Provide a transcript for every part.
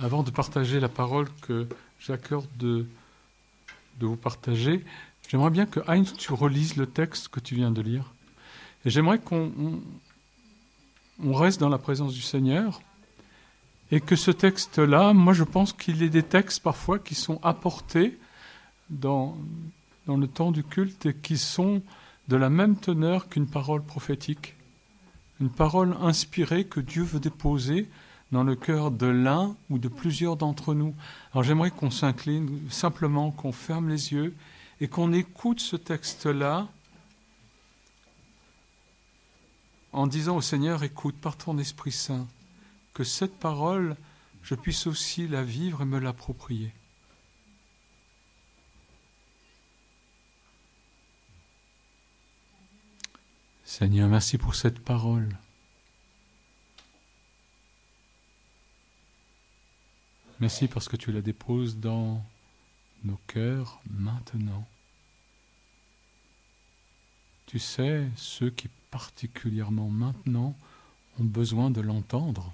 Avant de partager la parole que j'ai à cœur de vous partager, j'aimerais bien que Heinz, tu relises le texte que tu viens de lire. Et j'aimerais qu'on reste dans la présence du Seigneur et que ce texte-là, moi je pense qu'il y a des textes parfois qui sont apportés dans le temps du culte et qui sont de la même teneur qu'une parole prophétique. Une parole inspirée que Dieu veut déposer dans le cœur de l'un ou de plusieurs d'entre nous. Alors j'aimerais qu'on s'incline, simplement qu'on ferme les yeux et qu'on écoute ce texte-là en disant au Seigneur, écoute, par ton Esprit Saint, que cette parole, je puisse aussi la vivre et me l'approprier. Seigneur, merci pour cette parole. Merci parce que tu la déposes dans nos cœurs maintenant. Tu sais, ceux qui particulièrement maintenant ont besoin de l'entendre,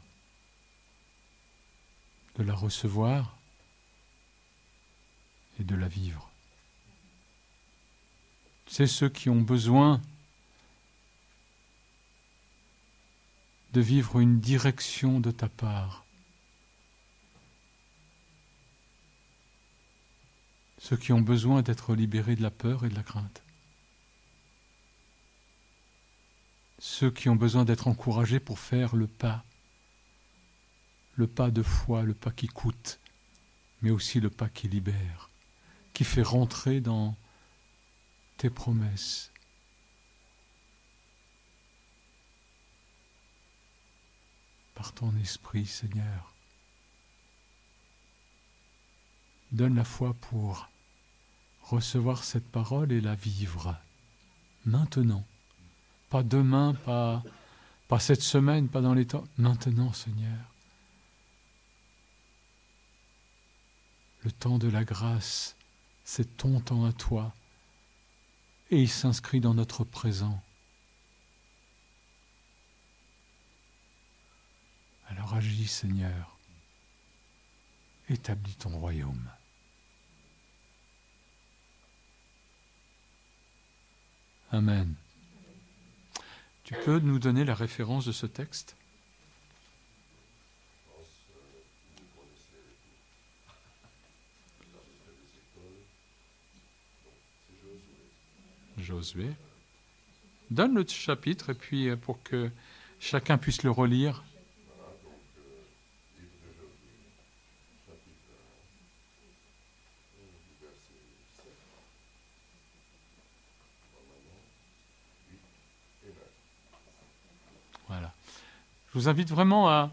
de la recevoir et de la vivre. Tu sais, ceux qui ont besoin de vivre une direction de ta part. Ceux qui ont besoin d'être libérés de la peur et de la crainte. Ceux qui ont besoin d'être encouragés pour faire le pas de foi, le pas qui coûte, mais aussi le pas qui libère, qui fait rentrer dans tes promesses. Par ton esprit, Seigneur. Donne la foi pour recevoir cette parole et la vivre maintenant. Pas demain, pas cette semaine, pas dans les temps. Maintenant, Seigneur. Le temps de la grâce, c'est ton temps à toi. Et il s'inscrit dans notre présent. Alors agis, Seigneur. Établis ton royaume. Amen. Tu peux nous donner la référence de ce texte ? Josué. Donne le chapitre et puis pour que chacun puisse le relire. Voilà. Je vous invite vraiment à...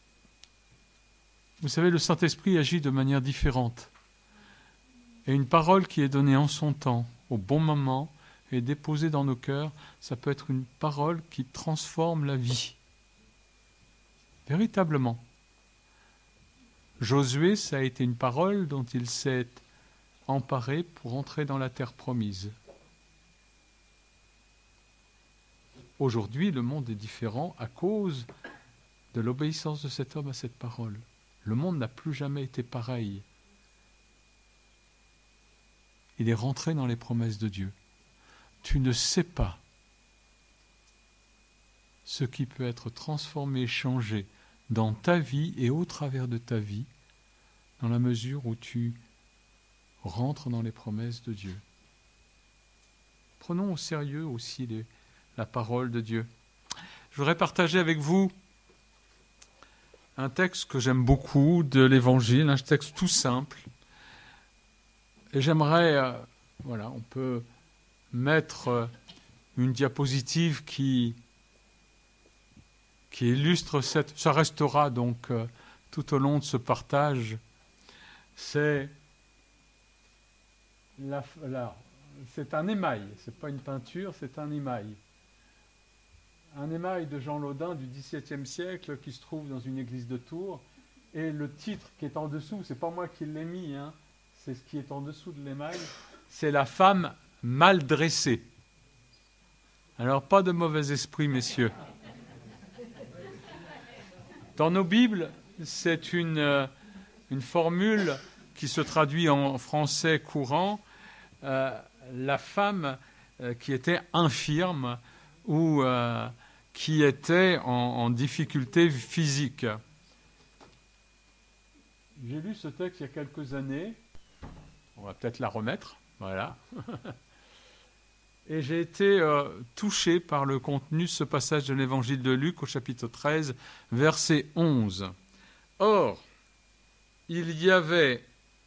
Vous savez, le Saint-Esprit agit de manière différente. Et une parole qui est donnée en son temps, au bon moment, et déposée dans nos cœurs, ça peut être une parole qui transforme la vie. Véritablement. Josué, ça a été une parole dont il s'est emparé pour entrer dans la terre promise. Aujourd'hui, le monde est différent à cause de l'obéissance de cet homme à cette parole. Le monde n'a plus jamais été pareil. Il est rentré dans les promesses de Dieu. Tu ne sais pas ce qui peut être transformé, changé dans ta vie et au travers de ta vie, dans la mesure où tu rentres dans les promesses de Dieu. Prenons au sérieux aussi la parole de Dieu. Je voudrais partager avec vous un texte que j'aime beaucoup de l'Évangile, un texte tout simple. Et j'aimerais, on peut mettre une diapositive qui illustre ça restera donc tout au long de ce partage. C'est un émail, c'est pas une peinture, c'est un émail. Un émail de Jean Laudin du XVIIe siècle qui se trouve dans une église de Tours. Et le titre qui est en dessous, c'est pas moi qui l'ai mis, c'est ce qui est en dessous de l'émail, c'est la femme mal dressée. Alors pas de mauvais esprit, messieurs. Dans nos Bibles, c'est une une formule qui se traduit en français courant, la femme qui était infirme ou qui était en difficulté physique. J'ai lu ce texte il y a quelques années, on va peut-être la remettre, voilà. Et j'ai été touché par le contenu de ce passage de l'évangile de Luc au chapitre 13, verset 11. Or, il y avait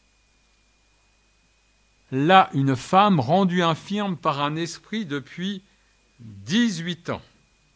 là une femme rendue infirme par un esprit depuis 18 ans.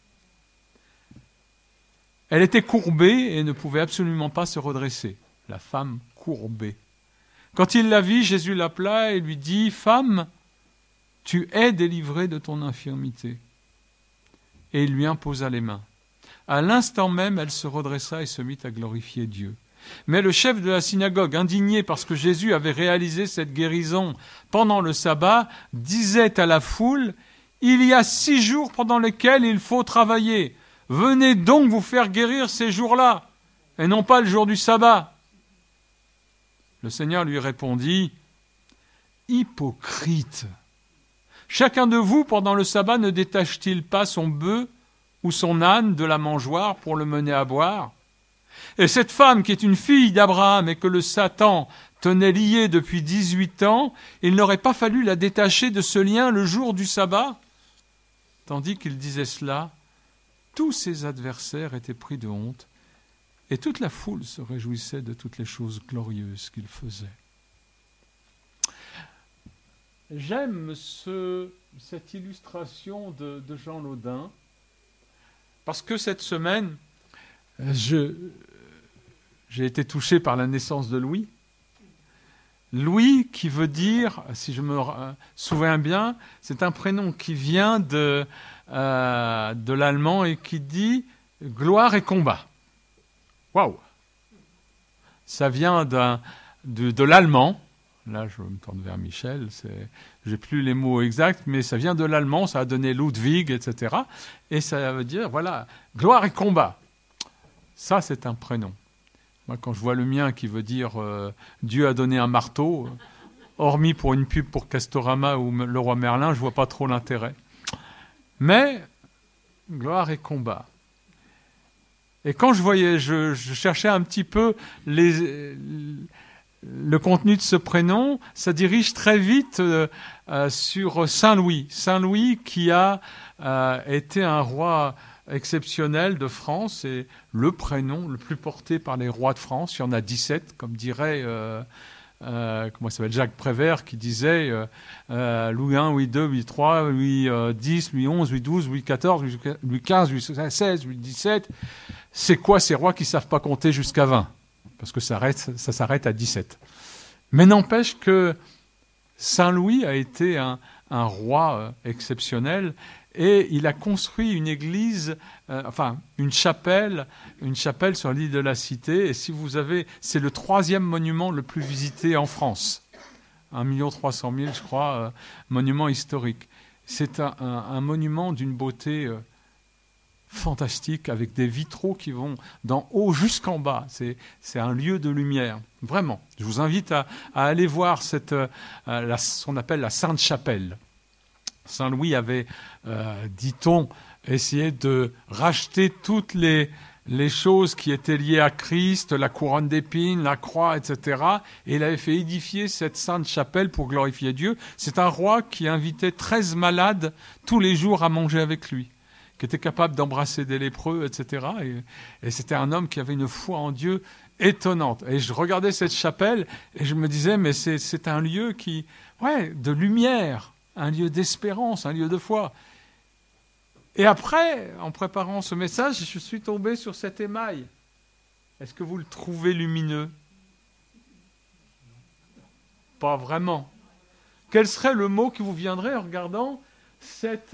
Elle était courbée et ne pouvait absolument pas se redresser. La femme courbée. Quand il la vit, Jésus l'appela et lui dit « Femme, tu es délivrée de ton infirmité. » Et il lui imposa les mains. À l'instant même, elle se redressa et se mit à glorifier Dieu. Mais le chef de la synagogue, indigné parce que Jésus avait réalisé cette guérison pendant le sabbat, disait à la foule « Il y a 6 jours pendant lesquels il faut travailler. Venez donc vous faire guérir ces jours-là, et non pas le jour du sabbat. » Le Seigneur lui répondit « Hypocrite ! Chacun de vous, pendant le sabbat, ne détache-t-il pas son bœuf ou son âne de la mangeoire pour le mener à boire ? Et cette femme qui est une fille d'Abraham et que le Satan tenait liée depuis 18 ans, il n'aurait pas fallu la détacher de ce lien le jour du sabbat ?» Tandis qu'il disait cela, tous ses adversaires étaient pris de honte et toute la foule se réjouissait de toutes les choses glorieuses qu'il faisait. J'aime cette illustration de Jean Laudin parce que cette semaine, j'ai été touché par la naissance de Louis. Louis qui veut dire, si je me souviens bien, c'est un prénom qui vient de l'allemand et qui dit « gloire et combat ». Waouh! Ça vient de l'allemand. Là, je me tourne vers Michel. J'ai plus les mots exacts, mais ça vient de l'allemand. Ça a donné Ludwig, etc. Et ça veut dire, voilà, gloire et combat. Ça, c'est un prénom. Moi, quand je vois le mien qui veut dire Dieu a donné un marteau, hormis pour une pub pour Castorama ou le roi Merlin, je vois pas trop l'intérêt. Mais gloire et combat. Et quand je cherchais un petit peu le contenu de ce prénom, ça dirige très vite sur Saint Louis. Saint Louis qui a été un roi exceptionnel de France et le prénom le plus porté par les rois de France. Il y en a 17, comme dirait comment s'appelle, Jacques Prévert, qui disait Louis I, Louis II, Louis III, Louis X, Louis XI, Louis XII, Louis XIV, Louis XV, Louis XVI, Louis XVII. C'est quoi ces rois qui ne savent pas compter jusqu'à 20 ? Parce que ça s'arrête à 17. Mais n'empêche que Saint Louis a été un roi exceptionnel et il a construit une église, une chapelle sur l'île de la Cité. Et si vous avez, c'est le 3e monument le plus visité en France. 1 300 000, je crois, monument historique. C'est un monument d'une beauté fantastique, avec des vitraux qui vont d'en haut jusqu'en bas. C'est un lieu de lumière, vraiment. Je vous invite à aller voir ce qu'on appelle la Sainte Chapelle. Saint Louis avait, dit-on, essayé de racheter toutes les choses qui étaient liées à Christ, la couronne d'épines, la croix, etc. Et il avait fait édifier cette Sainte Chapelle pour glorifier Dieu. C'est un roi qui invitait 13 malades tous les jours à manger avec lui, qui était capable d'embrasser des lépreux, etc. Et c'était un homme qui avait une foi en Dieu étonnante. Et je regardais cette chapelle et je me disais, mais c'est un lieu de lumière, un lieu d'espérance, un lieu de foi. Et après, en préparant ce message, je suis tombé sur cet émail. Est-ce que vous le trouvez lumineux ? Pas vraiment. Quel serait le mot qui vous viendrait en regardant cette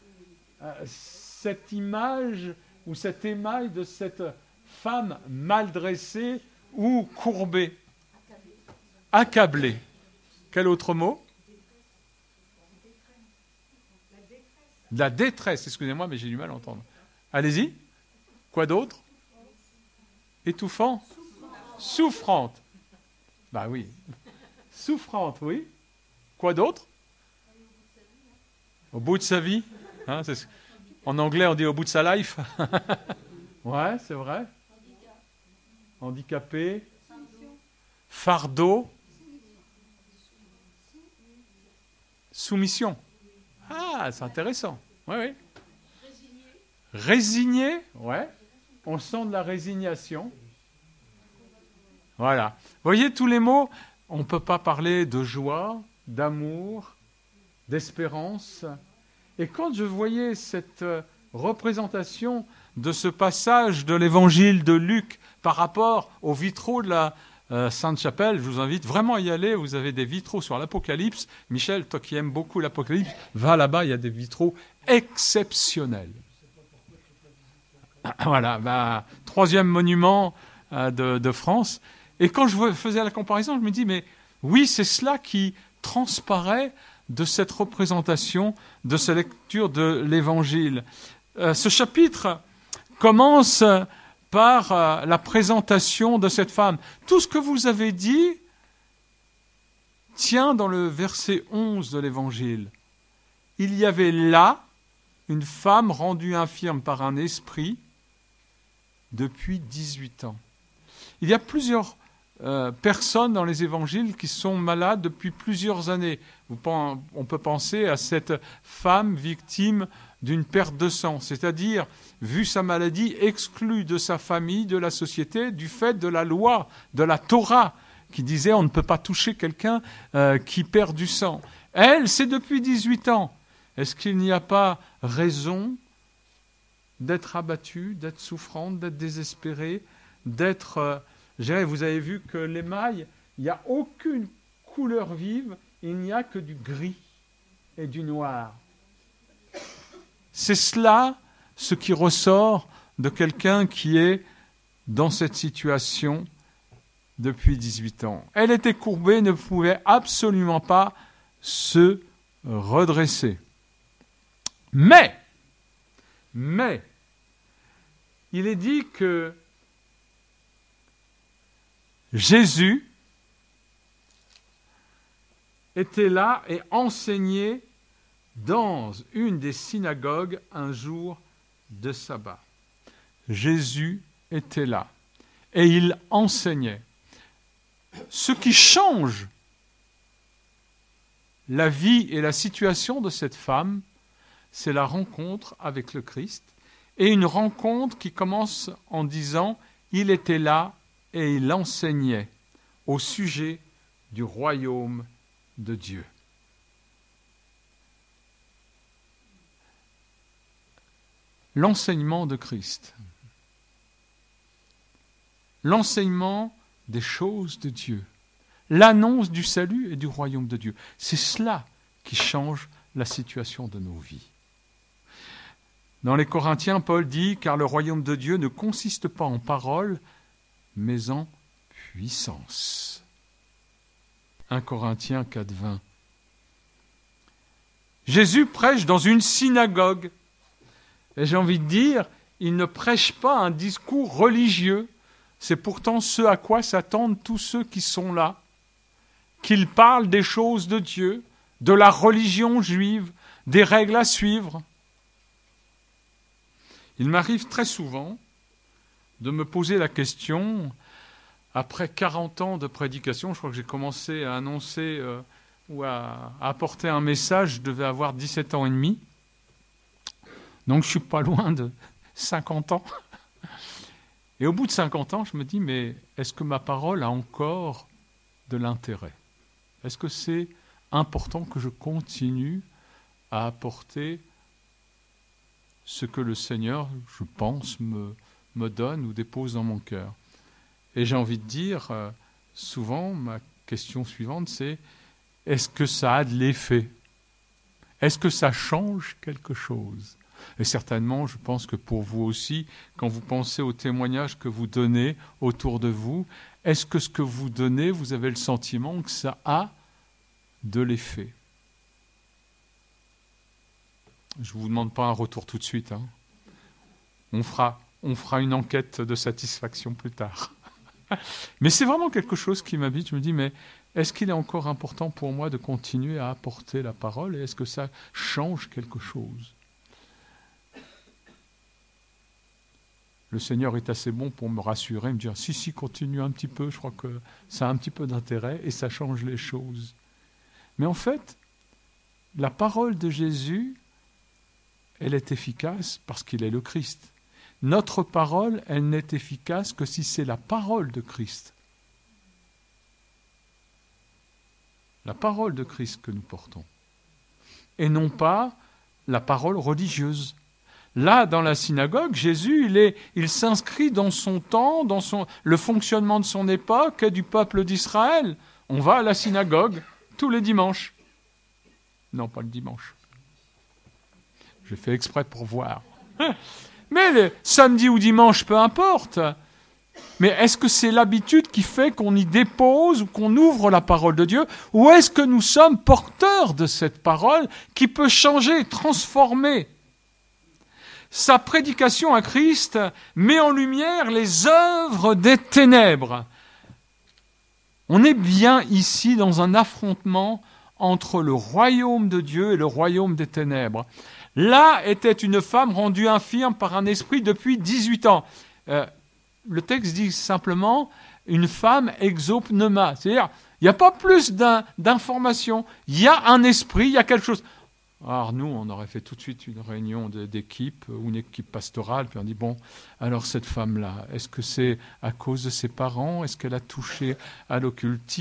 image ou cet émail de cette femme mal dressée ou courbée, accablée. Quel autre mot ? La détresse, excusez-moi, mais j'ai du mal à entendre. Allez-y. Quoi d'autre ? Étouffant ? Souffrante. Bah oui. Souffrante, oui. Quoi d'autre? Au bout de sa vie. Hein, en anglais, on dit au bout de sa life. Ouais, c'est vrai. Handicapé. Fardeau. Soumission. Ah, c'est intéressant. Oui, oui. Résigné. Ouais. On sent de la résignation. Voilà. Vous voyez tous les mots, on ne peut pas parler de joie, d'amour, d'espérance. Et quand je voyais cette représentation de ce passage de l'évangile de Luc par rapport aux vitraux de la Sainte-Chapelle, je vous invite vraiment à y aller. Vous avez des vitraux sur l'Apocalypse. Michel, toi qui aimes beaucoup l'Apocalypse, va là-bas, il y a des vitraux exceptionnels. Voilà, 3e monument de France. Et quand je faisais la comparaison, je me dis, mais oui, c'est cela qui transparaît de cette représentation, de cette lecture de l'Évangile. Ce chapitre commence par la présentation de cette femme. Tout ce que vous avez dit tient dans le verset 11 de l'Évangile. Il y avait là une femme rendue infirme par un esprit depuis 18 ans. Il y a plusieurs personnes dans les évangiles qui sont malades depuis plusieurs années. On peut penser à cette femme victime d'une perte de sang, c'est-à-dire, vu sa maladie, exclue de sa famille, de la société, du fait de la loi, de la Torah, qui disait on ne peut pas toucher quelqu'un qui perd du sang. Elle, c'est depuis 18 ans. Est-ce qu'il n'y a pas raison d'être abattue, d'être souffrante, d'être désespérée, d'être... vous avez vu que l'émail, il n'y a aucune couleur vive, il n'y a que du gris et du noir. C'est cela, ce qui ressort de quelqu'un qui est dans cette situation depuis 18 ans. Elle était courbée, ne pouvait absolument pas se redresser. Mais, il est dit que Jésus était là et enseignait dans une des synagogues un jour de sabbat. Jésus était là et il enseignait. Ce qui change la vie et la situation de cette femme, c'est la rencontre avec le Christ, et une rencontre qui commence en disant « Il était là et il enseignait au sujet du royaume de Dieu. » L'enseignement de Christ, l'enseignement des choses de Dieu, l'annonce du salut et du royaume de Dieu, c'est cela qui change la situation de nos vies. Dans les Corinthiens, Paul dit « Car le royaume de Dieu ne consiste pas en paroles, mais en puissance. » 1 Corinthiens 4,20. Jésus prêche dans une synagogue. Et j'ai envie de dire, il ne prêche pas un discours religieux. C'est pourtant ce à quoi s'attendent tous ceux qui sont là. Qu'il parle des choses de Dieu, de la religion juive, des règles à suivre. Il m'arrive très souvent de me poser la question, après 40 ans de prédication, je crois que j'ai commencé à annoncer ou à apporter un message, je devais avoir 17 ans et demi. Donc je ne suis pas loin de 50 ans. Et au bout de 50 ans, je me dis, mais est-ce que ma parole a encore de l'intérêt? Est-ce que c'est important que je continue à apporter ce que le Seigneur, je pense, me donne ou dépose dans mon cœur? Et j'ai envie de dire, souvent, ma question suivante, c'est, est-ce que ça a de l'effet? Est-ce que ça change quelque chose? Et certainement, je pense que pour vous aussi, quand vous pensez aux témoignages que vous donnez autour de vous, est-ce que ce que vous donnez, vous avez le sentiment que ça a de l'effet? Je ne vous demande pas un retour tout de suite. Hein. On fera une enquête de satisfaction plus tard. Mais c'est vraiment quelque chose qui m'habite. Je me dis, mais est-ce qu'il est encore important pour moi de continuer à apporter la parole et est-ce que ça change quelque chose ? Le Seigneur est assez bon pour me rassurer, me dire, si, continue un petit peu, je crois que ça a un petit peu d'intérêt et ça change les choses. Mais en fait, la parole de Jésus, elle est efficace parce qu'il est le Christ. Notre parole, elle n'est efficace que si c'est la parole de Christ. La parole de Christ que nous portons. Et non pas la parole religieuse. Là, dans la synagogue, Jésus, il s'inscrit dans son temps, dans le fonctionnement de son époque et du peuple d'Israël. On va à la synagogue tous les dimanches. Non, pas le dimanche. J'ai fait exprès pour voir. Mais le samedi ou dimanche, peu importe. Mais est-ce que c'est l'habitude qui fait qu'on y dépose ou qu'on ouvre la parole de Dieu ? Ou est-ce que nous sommes porteurs de cette parole qui peut changer, transformer ? Sa prédication à Christ met en lumière les œuvres des ténèbres. On est bien ici dans un affrontement entre le royaume de Dieu et le royaume des ténèbres. Là était une femme rendue infirme par un esprit depuis 18 ans. Le texte dit simplement une femme exopneuma. C'est-à-dire, il n'y a pas plus d'informations. Il y a un esprit, il y a quelque chose. Alors nous, on aurait fait tout de suite une réunion d'équipe ou une équipe pastorale, puis on dit, bon, alors cette femme-là, est-ce que c'est à cause de ses parents ? Est-ce qu'elle a touché à l'occultisme ?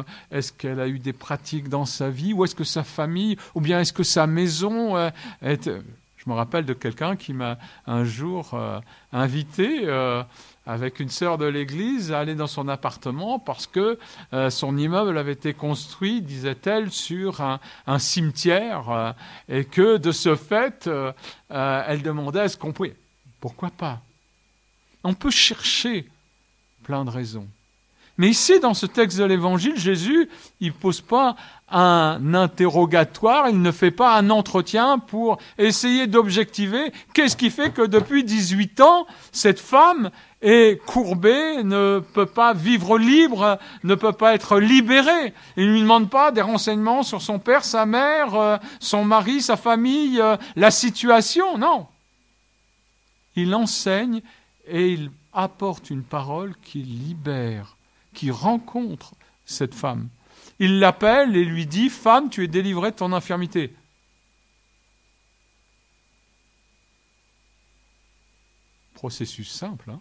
Est-ce qu'elle a eu des pratiques dans sa vie ? Ou est-ce que sa famille, ou bien est-ce que sa maison est... Je me rappelle de quelqu'un qui m'a un jour invité avec une sœur de l'église à aller dans son appartement parce que son immeuble avait été construit, disait-elle, sur un cimetière et que de ce fait, elle demandait est-ce qu'on pouvait... Pourquoi pas ? On peut chercher plein de raisons. Mais ici, dans ce texte de l'Évangile, Jésus, il ne pose pas un interrogatoire, il ne fait pas un entretien pour essayer d'objectiver qu'est-ce qui fait que depuis 18 ans, cette femme est courbée, ne peut pas vivre libre, ne peut pas être libérée. Il ne lui demande pas des renseignements sur son père, sa mère, son mari, sa famille, la situation, non. Il enseigne et il apporte une parole qui libère, qui rencontre cette femme. Il l'appelle et lui dit « Femme, tu es délivrée de ton infirmité ». Processus simple, hein ?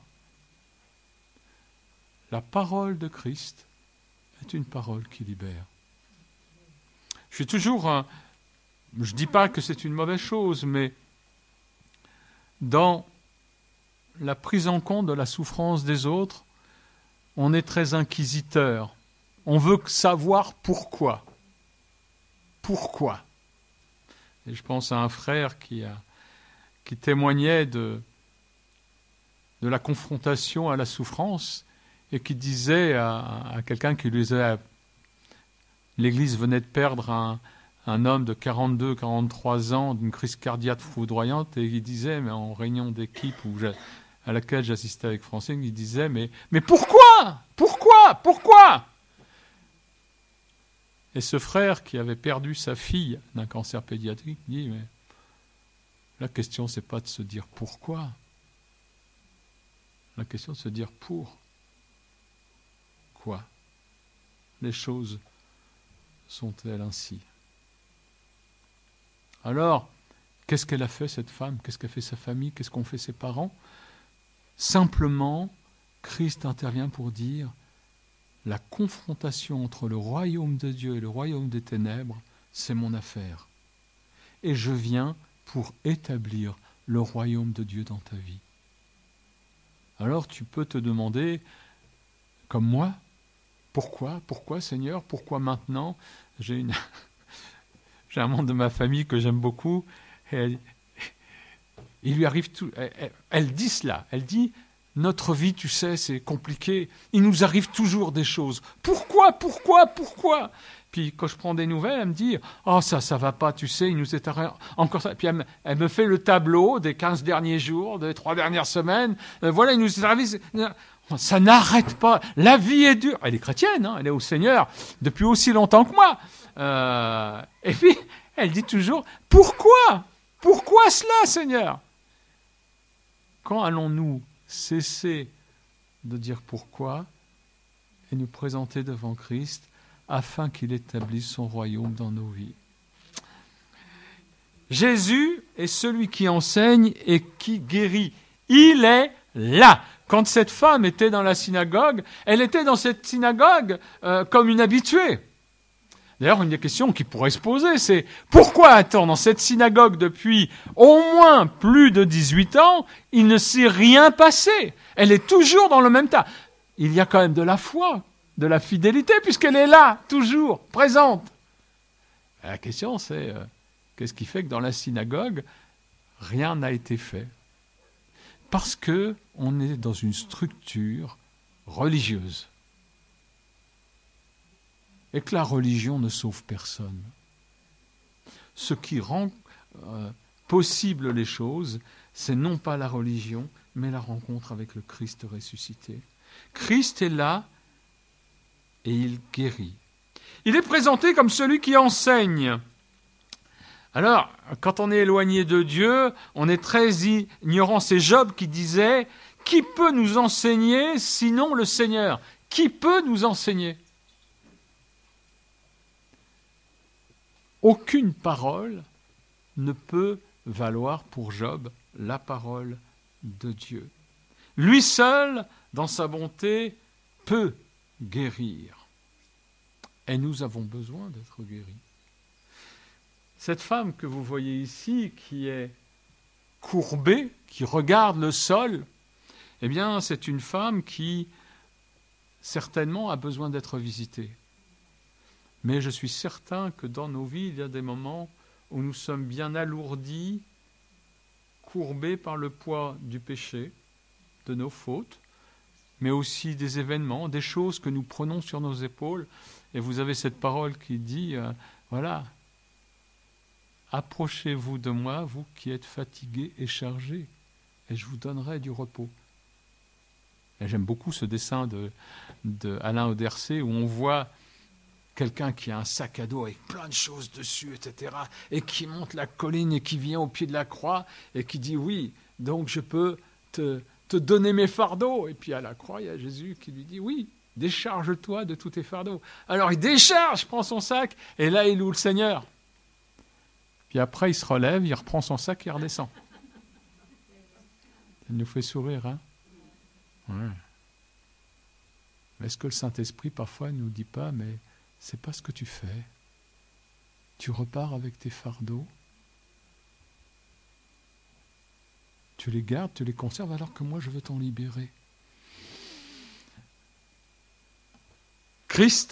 La parole de Christ est une parole qui libère. Je suis toujours... je ne dis pas que c'est une mauvaise chose, mais dans la prise en compte de la souffrance des autres, on est très inquisiteur. On veut savoir pourquoi. Pourquoi ? Et je pense à un frère qui témoignait de la confrontation à la souffrance et qui disait à quelqu'un qui lui disait l'Église venait de perdre un homme de 42-43 ans d'une crise cardiaque foudroyante et il disait, mais en réunion d'équipe à laquelle j'assistais avec Francine, il disait, mais pourquoi ? Pourquoi ? Et ce frère qui avait perdu sa fille d'un cancer pédiatrique dit, mais la question, c'est pas de se dire pourquoi. La question, c'est de se dire pour quoi les choses sont-elles ainsi. Alors, qu'est-ce qu'elle a fait, cette femme ? Qu'est-ce qu'a fait sa famille ? Qu'est-ce qu'ont fait ses parents ? Simplement, Christ intervient pour dire la confrontation entre le royaume de Dieu et le royaume des ténèbres, c'est mon affaire. Et je viens pour établir le royaume de Dieu dans ta vie. Alors tu peux te demander, comme moi, pourquoi Seigneur ? Pourquoi maintenant ? J'ai un membre de ma famille que j'aime beaucoup, et il lui arrive tout. Elle dit cela, elle dit, notre vie, tu sais, c'est compliqué, il nous arrive toujours des choses. Pourquoi ? Puis quand je prends des nouvelles, elle me dit, oh ça va pas, tu sais, il nous est arrivé encore ça. Puis elle me fait le tableau des 15 derniers jours, des 3 dernières semaines. Voilà, il nous est arrivé... Ça n'arrête pas. La vie est dure. Elle est chrétienne, hein, elle est au Seigneur depuis aussi longtemps que moi. Et puis, elle dit toujours, pourquoi ? Pourquoi cela, Seigneur ? Quand allons-nous cesser de dire pourquoi et nous présenter devant Christ afin qu'il établisse son royaume dans nos vies ? Jésus est celui qui enseigne et qui guérit. Il est là. Quand cette femme était dans la synagogue, elle était dans cette synagogue comme une habituée. D'ailleurs, une des questions qui pourrait se poser, c'est pourquoi attends dans cette synagogue depuis au moins plus de 18 ans, il ne s'est rien passé. Elle est toujours dans le même tas. Il y a quand même de la foi, de la fidélité, puisqu'elle est là, toujours, présente. La question, c'est qu'est-ce qui fait que dans la synagogue, rien n'a été fait ? Parce qu'on est dans une structure religieuse. Et que la religion ne sauve personne. Ce qui rend possible les choses, c'est non pas la religion, mais la rencontre avec le Christ ressuscité. Christ est là et il guérit. Il est présenté comme celui qui enseigne. Alors, quand on est éloigné de Dieu, on est très ignorant. C'est Job qui disait « Qui peut nous enseigner sinon le Seigneur ?» Qui peut nous enseigner ? Aucune parole ne peut valoir pour Job la parole de Dieu. Lui seul, dans sa bonté, peut guérir. Et nous avons besoin d'être guéris. Cette femme que vous voyez ici, qui est courbée, qui regarde le sol, eh bien, c'est une femme qui, certainement, a besoin d'être visitée. Mais je suis certain que dans nos vies, il y a des moments où nous sommes bien alourdis, courbés par le poids du péché, de nos fautes, mais aussi des événements, des choses que nous prenons sur nos épaules. Et vous avez cette parole qui dit, voilà, approchez-vous de moi, vous qui êtes fatigués et chargés, et je vous donnerai du repos. Et j'aime beaucoup ce dessin de Alain Audercet où on voit quelqu'un qui a un sac à dos avec plein de choses dessus, etc., et qui monte la colline et qui vient au pied de la croix et qui dit « Oui, donc je peux te donner mes fardeaux. » Et puis à la croix, il y a Jésus qui lui dit « Oui, décharge-toi de tous tes fardeaux. » Alors il décharge, prend son sac, et là il loue le Seigneur. Puis après il se relève, il reprend son sac et il redescend. Ça nous fait sourire, hein ? Ouais. Est-ce que le Saint-Esprit parfois ne nous dit pas « Mais c'est pas ce que tu fais. Tu repars avec tes fardeaux. Tu les gardes, tu les conserves alors que moi je veux t'en libérer. » Christ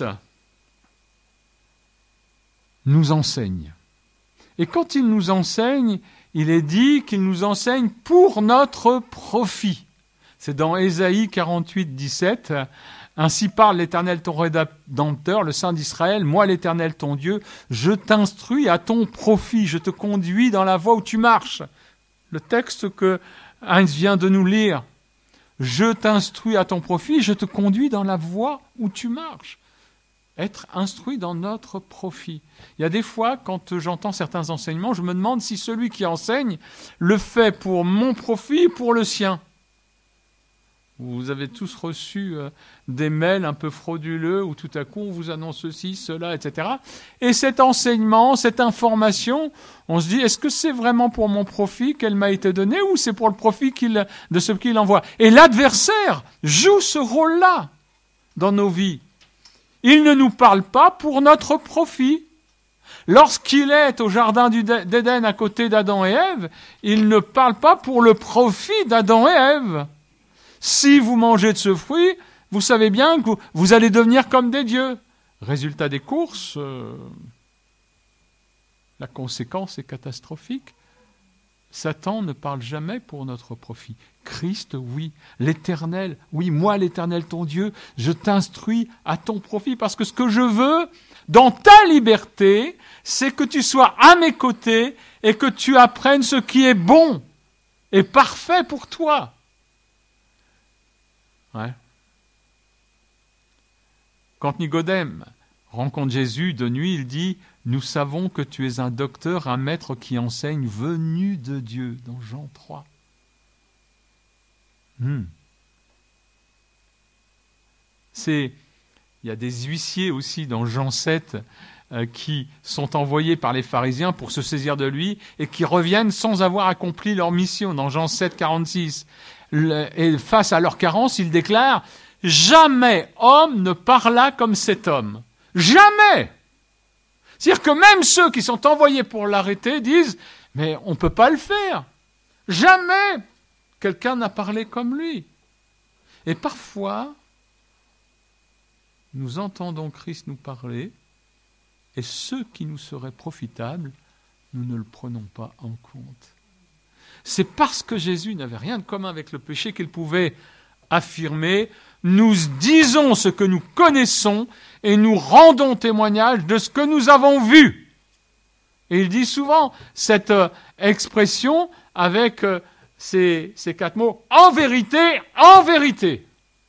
nous enseigne. Et quand il nous enseigne, il est dit qu'il nous enseigne pour notre profit. C'est dans Ésaïe 48, 17. Ainsi parle l'Éternel ton Rédempteur, le Saint d'Israël, moi l'Éternel ton Dieu, je t'instruis à ton profit, je te conduis dans la voie où tu marches. Le texte que Heinz vient de nous lire. Je t'instruis à ton profit, je te conduis dans la voie où tu marches. Être instruit dans notre profit. Il y a des fois, quand j'entends certains enseignements, je me demande si celui qui enseigne le fait pour mon profit ou pour le sien. Vous avez tous reçu des mails un peu frauduleux où tout à coup on vous annonce ceci, cela, etc. Et cet enseignement, cette information, on se dit, est-ce que c'est vraiment pour mon profit qu'elle m'a été donnée ou c'est pour le profit de ce qu'il envoie ? Et l'adversaire joue ce rôle-là dans nos vies. Il ne nous parle pas pour notre profit. Lorsqu'il est au jardin d'Éden à côté d'Adam et Ève, il ne parle pas pour le profit d'Adam et Ève. Si vous mangez de ce fruit, vous savez bien que vous allez devenir comme des dieux. Résultat des courses, la conséquence est catastrophique. Satan ne parle jamais pour notre profit. Christ, oui. L'Éternel, oui, moi l'Éternel ton Dieu, je t'instruis à ton profit. Parce que ce que je veux, dans ta liberté, c'est que tu sois à mes côtés et que tu apprennes ce qui est bon et parfait pour toi. Ouais. Quand Nicodème rencontre Jésus de nuit, il dit « Nous savons que tu es un docteur, un maître qui enseigne, venu de Dieu » dans Jean 3. Il y a des huissiers aussi dans Jean 7 qui sont envoyés par les pharisiens pour se saisir de lui et qui reviennent sans avoir accompli leur mission dans Jean 7, 46. Et face à leur carence, ils déclarent « Jamais homme ne parla comme cet homme. » Jamais. C'est-à-dire que même ceux qui sont envoyés pour l'arrêter disent « Mais on ne peut pas le faire. Jamais quelqu'un n'a parlé comme lui. » Et parfois, nous entendons Christ nous parler, et ce qui nous serait profitable, nous ne le prenons pas en compte. C'est parce que Jésus n'avait rien de commun avec le péché qu'il pouvait affirmer « Nous disons ce que nous connaissons et nous rendons témoignage de ce que nous avons vu. » Et il dit souvent cette expression avec ces 4 mots « En vérité, en vérité ».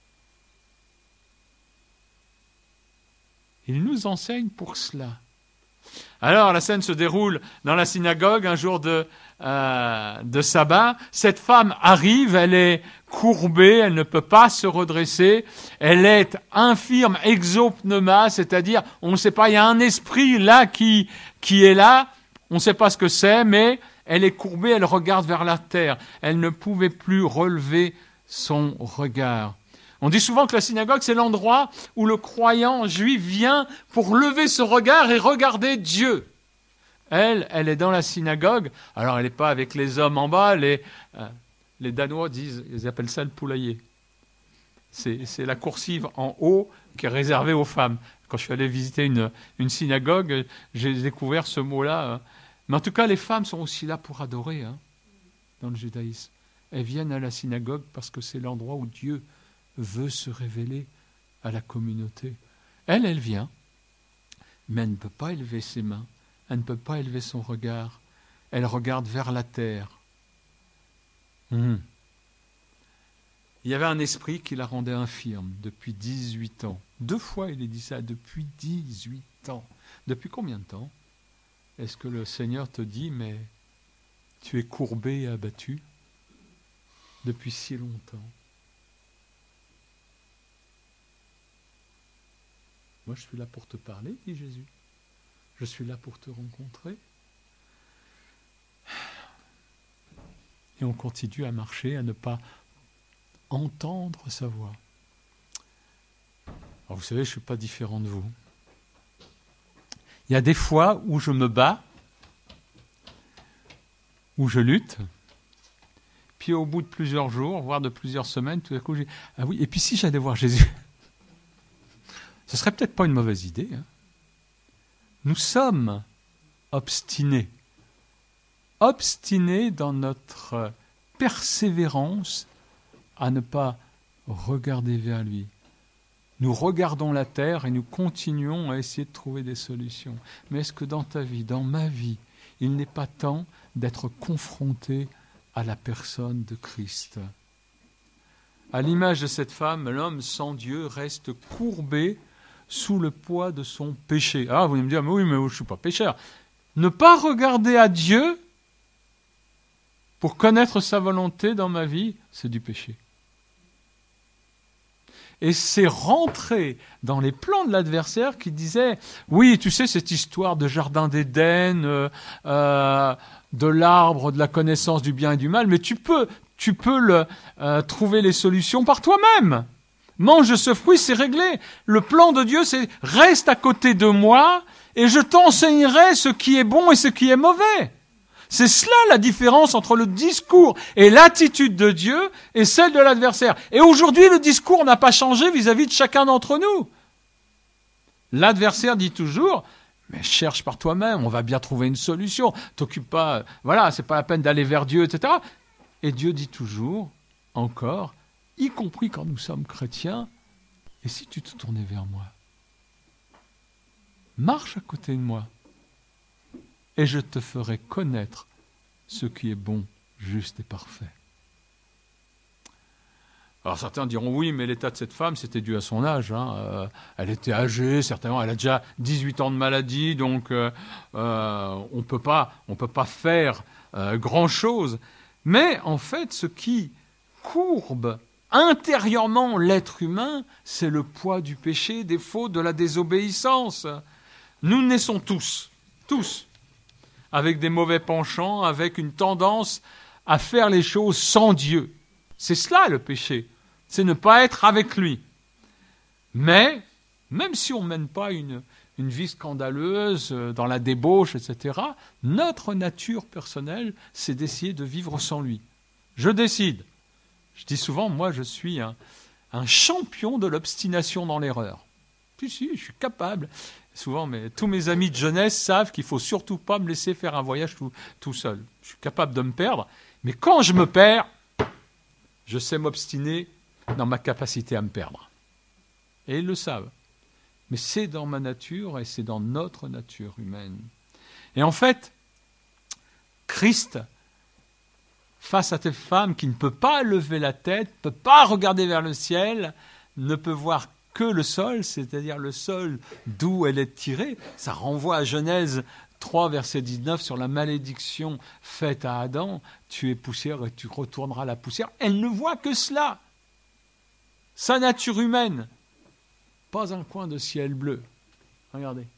Il nous enseigne pour cela. Alors, la scène se déroule dans la synagogue, un jour de sabbat. Cette femme arrive, elle est courbée, elle ne peut pas se redresser. Elle est infirme, exopneuma, c'est-à-dire, on ne sait pas, il y a un esprit là qui est là, on ne sait pas ce que c'est, mais elle est courbée, elle regarde vers la terre. Elle ne pouvait plus relever son regard. On dit souvent que la synagogue, c'est l'endroit où le croyant juif vient pour lever ce regard et regarder Dieu. Elle est dans la synagogue. Alors, elle n'est pas avec les hommes en bas. Les Danois ils appellent ça le poulailler. C'est la coursive en haut qui est réservée aux femmes. Quand je suis allé visiter une synagogue, j'ai découvert ce mot-là. Mais en tout cas, les femmes sont aussi là pour adorer dans le judaïsme. Elles viennent à la synagogue parce que c'est l'endroit où Dieu veut se révéler à la communauté. Elle vient, mais elle ne peut pas élever ses mains, elle ne peut pas élever son regard, elle regarde vers la terre. Il y avait un esprit qui la rendait infirme depuis 18 ans. 2 fois il est dit ça, depuis 18 ans. Depuis combien de temps est-ce que le Seigneur te dit, mais tu es courbé et abattu depuis si longtemps? Moi, je suis là pour te parler, dit Jésus. Je suis là pour te rencontrer. Et on continue à marcher, à ne pas entendre sa voix. Alors, vous savez, je ne suis pas différent de vous. Il y a des fois où je me bats, où je lutte, puis au bout de plusieurs jours, voire de plusieurs semaines, tout à coup, j'ai « Ah oui, et puis si j'allais voir Jésus ?» Ce serait peut-être pas une mauvaise idée. Nous sommes obstinés dans notre persévérance à ne pas regarder vers lui. Nous regardons la terre et nous continuons à essayer de trouver des solutions. Mais est-ce que dans ta vie, dans ma vie, il n'est pas temps d'être confronté à la personne de Christ? À l'image de cette femme, l'homme sans Dieu reste courbé sous le poids de son péché. Ah, vous allez me dire, mais oui, mais je ne suis pas pécheur. Ne pas regarder à Dieu pour connaître sa volonté dans ma vie, c'est du péché. Et c'est rentrer dans les plans de l'adversaire qui disait, oui, tu sais, cette histoire de jardin d'Éden, de l'arbre de la connaissance du bien et du mal, mais tu peux trouver les solutions par toi-même. Mange de ce fruit, c'est réglé. Le plan de Dieu, c'est reste à côté de moi et je t'enseignerai ce qui est bon et ce qui est mauvais. C'est cela la différence entre le discours et l'attitude de Dieu et celle de l'adversaire. Et aujourd'hui, le discours n'a pas changé vis-à-vis de chacun d'entre nous. L'adversaire dit toujours, mais cherche par toi-même, on va bien trouver une solution. T'occupe pas, voilà, c'est pas la peine d'aller vers Dieu, etc. Et Dieu dit toujours, encore, y compris quand nous sommes chrétiens, et si tu te tournais vers moi? Marche à côté de moi, et je te ferai connaître ce qui est bon, juste et parfait. Alors certains diront oui, mais l'état de cette femme, c'était dû à son âge. Elle était âgée, certainement, elle a déjà 18 ans de maladie, donc on peut pas faire grand-chose. Mais en fait, ce qui courbe intérieurement l'être humain, c'est le poids du péché, des fautes, de la désobéissance. Nous naissons tous, avec des mauvais penchants, avec une tendance à faire les choses sans Dieu. C'est cela le péché, c'est ne pas être avec lui. Mais, même si on ne mène pas une vie scandaleuse dans la débauche, etc., notre nature personnelle, c'est d'essayer de vivre sans lui. Je décide. Je dis souvent, moi je suis un champion de l'obstination dans l'erreur. Si, je suis capable. Souvent, tous mes amis de jeunesse savent qu'il ne faut surtout pas me laisser faire un voyage tout seul. Je suis capable de me perdre, mais quand je me perds, je sais m'obstiner dans ma capacité à me perdre. Et ils le savent. Mais c'est dans ma nature et c'est dans notre nature humaine. Et en fait, Christ, face à cette femme qui ne peut pas lever la tête, ne peut pas regarder vers le ciel, ne peut voir que le sol, c'est-à-dire le sol d'où elle est tirée. Ça renvoie à Genèse 3, verset 19, sur la malédiction faite à Adam. Tu es poussière et tu retourneras à la poussière. Elle ne voit que cela. Sa nature humaine. Pas un coin de ciel bleu. Regardez.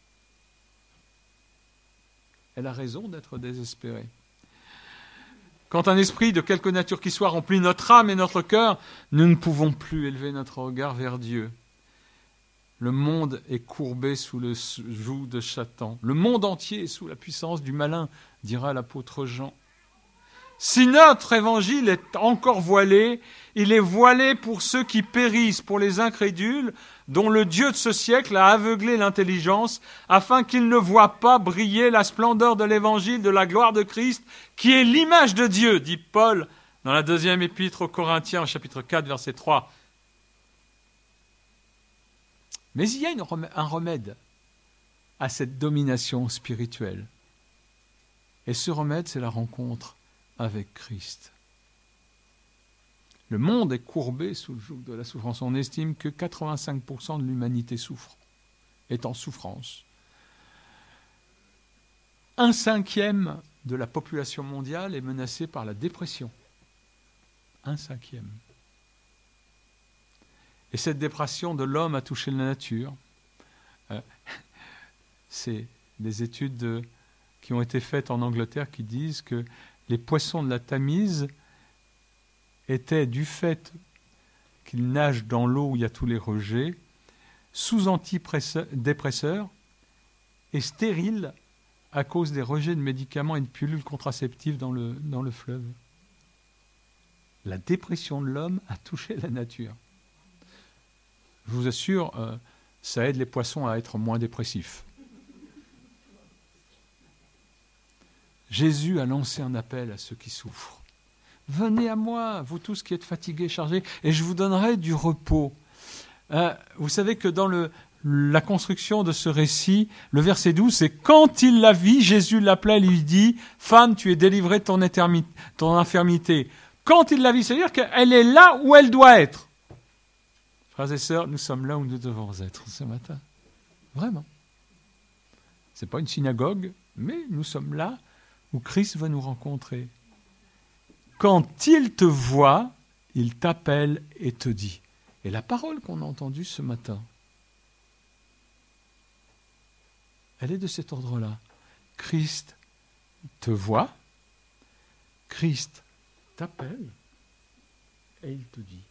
Elle a raison d'être désespérée. Quand un esprit de quelque nature qu'il soit remplit notre âme et notre cœur, nous ne pouvons plus élever notre regard vers Dieu. Le monde est courbé sous le joug de Satan. Le monde entier est sous la puissance du malin, dira l'apôtre Jean. Si notre évangile est encore voilé, il est voilé pour ceux qui périssent, pour les incrédules, dont le Dieu de ce siècle a aveuglé l'intelligence, afin qu'ils ne voient pas briller la splendeur de l'évangile de la gloire de Christ, qui est l'image de Dieu, dit Paul dans la deuxième épître aux Corinthiens, chapitre 4, verset 3. Mais il y a un remède à cette domination spirituelle. Et ce remède, c'est la rencontre avec Christ. Le monde est courbé sous le joug de la souffrance. On estime que 85% de l'humanité souffre, est en souffrance. 1/5 de la population mondiale est menacée par la dépression. 1/5. Et cette dépression de l'homme a touché la nature. C'est des études qui ont été faites en Angleterre qui disent que les poissons de la Tamise étaient, du fait qu'ils nagent dans l'eau où il y a tous les rejets, sous antidépresseurs et stériles à cause des rejets de médicaments et de pilules contraceptives dans le fleuve. La dépression de l'homme a touché la nature. Je vous assure, ça aide les poissons à être moins dépressifs. Jésus a lancé un appel à ceux qui souffrent. Venez à moi, vous tous qui êtes fatigués, chargés, et je vous donnerai du repos. Vous savez que dans la construction de ce récit, le verset 12, c'est quand il la vit, Jésus l'appelait et lui dit « Femme, tu es délivrée de ton infirmité. » Quand il la vit, c'est-à-dire qu'elle est là où elle doit être. Frères et sœurs, nous sommes là où nous devons être ce matin. Vraiment. Ce n'est pas une synagogue, mais nous sommes là où Christ va nous rencontrer. Quand il te voit, il t'appelle et te dit. Et la parole qu'on a entendue ce matin, elle est de cet ordre-là. Christ te voit, Christ t'appelle et il te dit.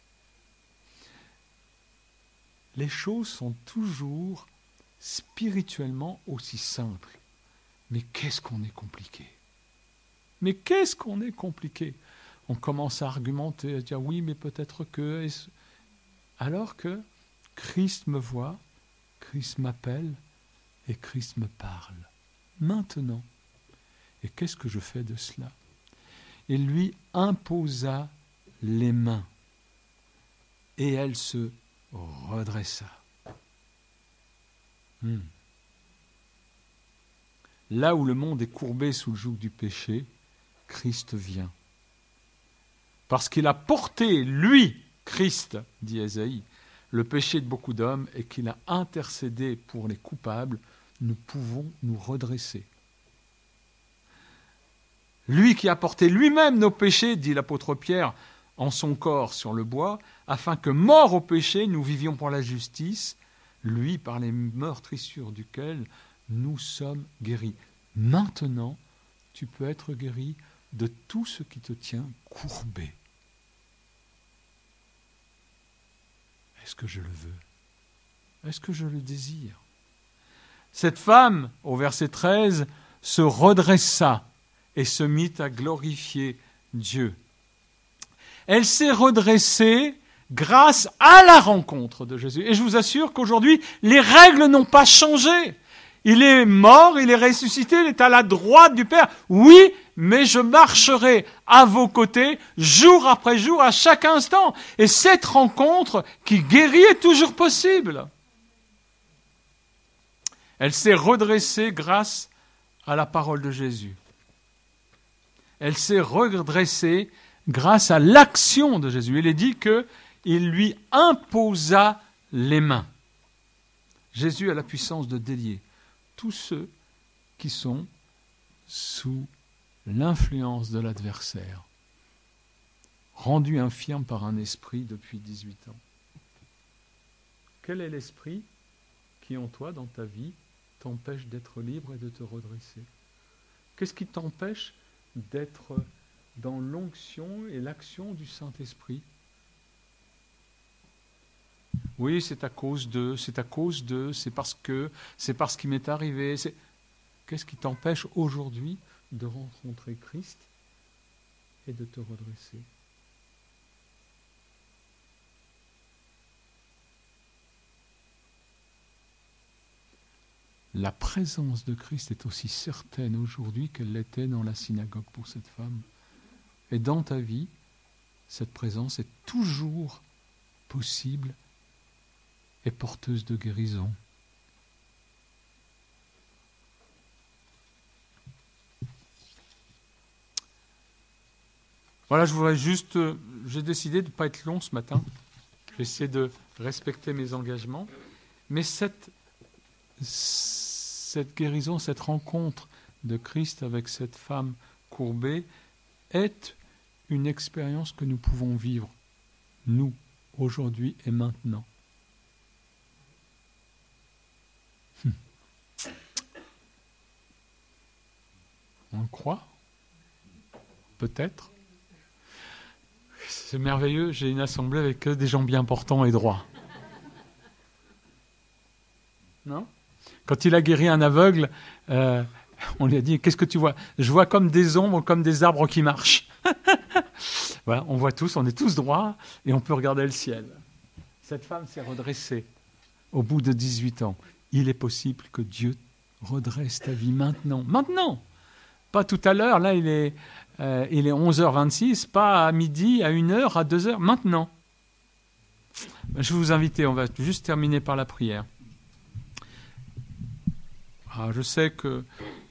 Les choses sont toujours spirituellement aussi simples. Mais qu'est-ce qu'on est compliqué? Mais qu'est-ce qu'on est compliqué? On commence à argumenter, à dire oui, mais peut-être que... Alors que Christ me voit, Christ m'appelle et Christ me parle. Maintenant. Et qu'est-ce que je fais de cela? Il lui imposa les mains et elle se redressa. Là où le monde est courbé sous le joug du péché, Christ vient. parce qu'il a porté, lui, Christ, dit Ésaïe, le péché de beaucoup d'hommes et qu'il a intercédé pour les coupables, nous pouvons nous redresser. Lui qui a porté lui-même nos péchés, dit l'apôtre Pierre, en son corps sur le bois, afin que, morts au péché, nous vivions pour la justice, lui par les meurtrissures duquel nous sommes guéris. Maintenant, tu peux être guéri de tout ce qui te tient courbé. Est-ce que je le veux? Est-ce que je le désire? Cette femme, au verset 13, se redressa et se mit à glorifier Dieu. Elle s'est redressée grâce à la rencontre de Jésus. Et je vous assure qu'aujourd'hui, les règles n'ont pas changé. Il est mort, il est ressuscité, il est à la droite du Père. Oui, mais je marcherai à vos côtés jour après jour, à chaque instant. Et cette rencontre qui guérit est toujours possible. Elle s'est redressée grâce à la parole de Jésus. Elle s'est redressée grâce à l'action de Jésus. Il est dit qu'il lui imposa les mains. Jésus a la puissance de délier tous ceux qui sont sous l'influence de l'adversaire, rendus infirmes par un esprit depuis 18 ans. Quel est l'esprit qui, en toi, dans ta vie, t'empêche d'être libre et de te redresser? Qu'est-ce qui t'empêche d'être dans l'onction et l'action du Saint-Esprit? Oui, c'est à cause de, c'est parce qu'il m'est arrivé. Qu'est-ce qui t'empêche aujourd'hui de rencontrer Christ et de te redresser? La présence de Christ est aussi certaine aujourd'hui qu'elle l'était dans la synagogue pour cette femme. Et dans ta vie, cette présence est toujours possible et porteuse de guérison. Voilà, j'ai décidé de ne pas être long ce matin. J'essaie de respecter mes engagements. Mais cette guérison, cette rencontre de Christ avec cette femme courbée est une expérience que nous pouvons vivre, nous, aujourd'hui et maintenant. On le croit? Peut-être. C'est merveilleux, j'ai une assemblée avec des gens bien portants et droits. Non? Quand il a guéri un aveugle, on lui a dit, qu'est-ce que tu vois? Je vois comme des ombres, comme des arbres qui marchent. Voilà, on voit tous, on est tous droits et on peut regarder le ciel. Cette femme s'est redressée au bout de 18 ans. Il est possible que Dieu redresse ta vie maintenant. Maintenant! Pas tout à l'heure, là il est 11h26, pas à midi, à 1h, à 2h, maintenant. Je vais vous inviter, on va juste terminer par la prière. Je sais que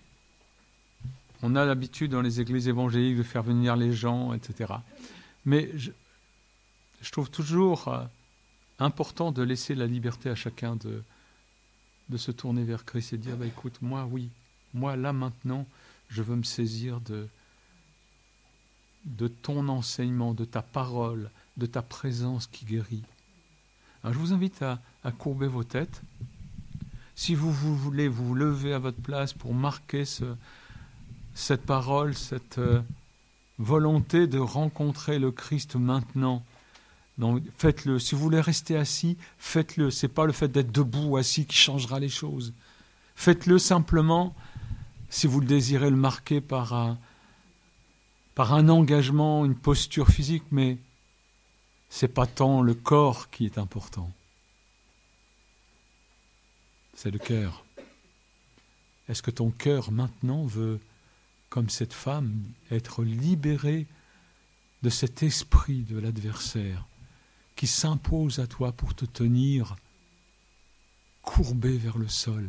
on a l'habitude dans les églises évangéliques de faire venir les gens, etc. Mais je trouve toujours important de laisser la liberté à chacun de se tourner vers Christ et de dire, écoute, moi là maintenant, je veux me saisir de ton enseignement, de ta parole, de ta présence qui guérit. Alors, je vous invite à courber vos têtes. Si vous voulez vous lever à votre place pour marquer cette parole, cette volonté de rencontrer le Christ maintenant, donc faites-le. Si vous voulez rester assis, faites-le. Ce n'est pas le fait d'être debout ou assis qui changera les choses. Faites-le simplement si vous le désirez le marquer par un engagement, une posture physique, mais ce n'est pas tant le corps qui est important. C'est le cœur. Est-ce que ton cœur maintenant veut, comme cette femme, être libéré de cet esprit de l'adversaire qui s'impose à toi pour te tenir courbé vers le sol?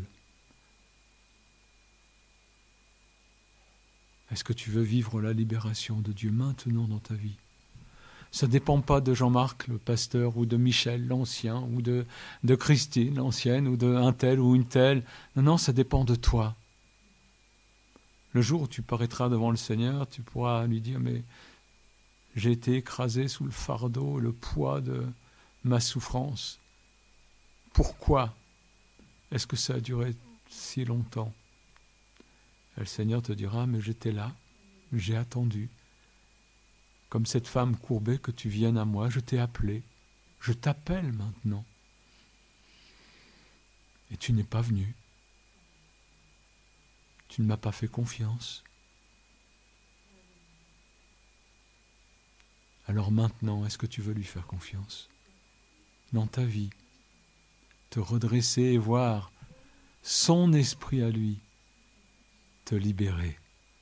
Est-ce que tu veux vivre la libération de Dieu maintenant dans ta vie? Ça ne dépend pas de Jean-Marc, le pasteur, ou de Michel, l'ancien, ou de Christine, l'ancienne, ou d'un tel ou une telle. Non, non, ça dépend de toi. Le jour où tu paraîtras devant le Seigneur, tu pourras lui dire, mais j'ai été écrasé sous le fardeau, le poids de ma souffrance. Pourquoi est-ce que ça a duré si longtemps? Et le Seigneur te dira, mais j'étais là, j'ai attendu. Comme cette femme courbée, que tu viennes à moi, je t'ai appelé, je t'appelle maintenant. Et tu n'es pas venu. Tu ne m'as pas fait confiance. Alors maintenant, est-ce que tu veux lui faire confiance dans ta vie? Te redresser et voir son esprit à lui te libérer.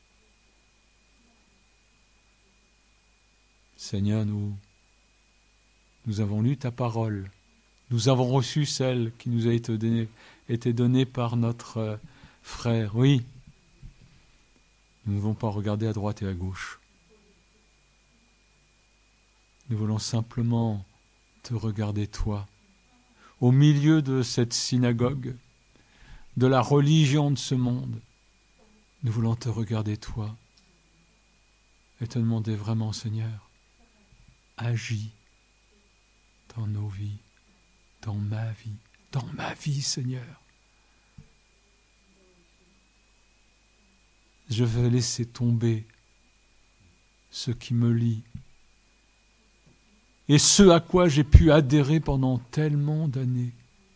Seigneur, nous avons lu ta parole. Nous avons reçu celle qui nous a été donnée par notre frère. Oui, nous ne voulons pas regarder à droite et à gauche. Nous voulons simplement te regarder toi, au milieu de cette synagogue, de la religion de ce monde. Nous voulons te regarder toi et te demander vraiment, Seigneur, agis dans nos vies, dans ma vie, Seigneur. Je vais laisser tomber ce qui me lie et ce à quoi j'ai pu adhérer pendant tellement d'années.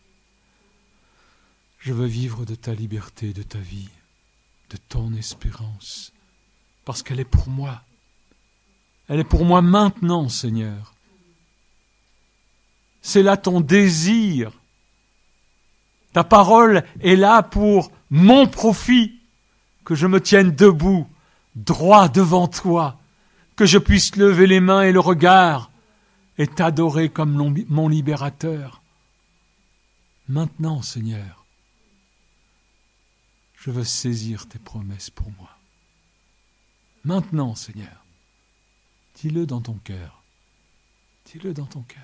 Je veux vivre de ta liberté, de ta vie, de ton espérance, parce qu'elle est pour moi. Elle est pour moi maintenant, Seigneur. C'est là ton désir. Ta parole est là pour mon profit, que je me tienne debout, droit devant toi, que je puisse lever les mains et le regard et t'adorer comme mon libérateur. Maintenant, Seigneur, je veux saisir tes promesses pour moi. Maintenant, Seigneur, dis-le dans ton cœur. Dis-le dans ton cœur.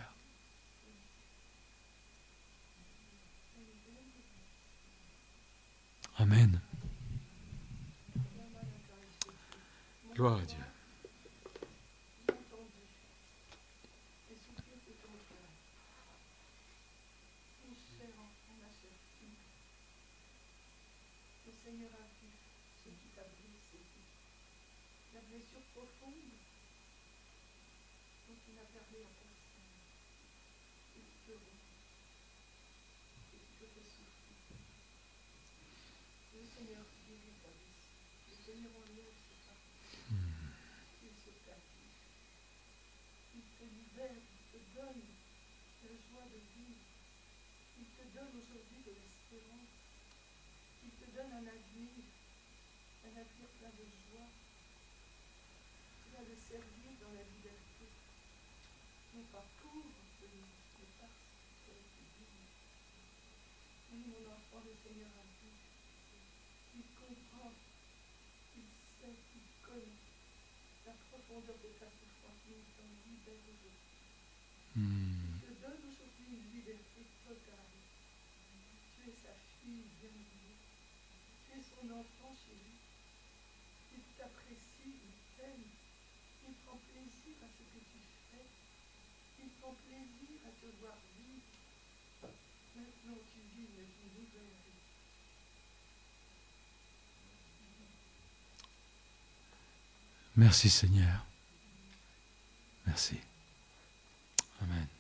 Amen. Gloire à Dieu. Merci Seigneur. Merci. Amen.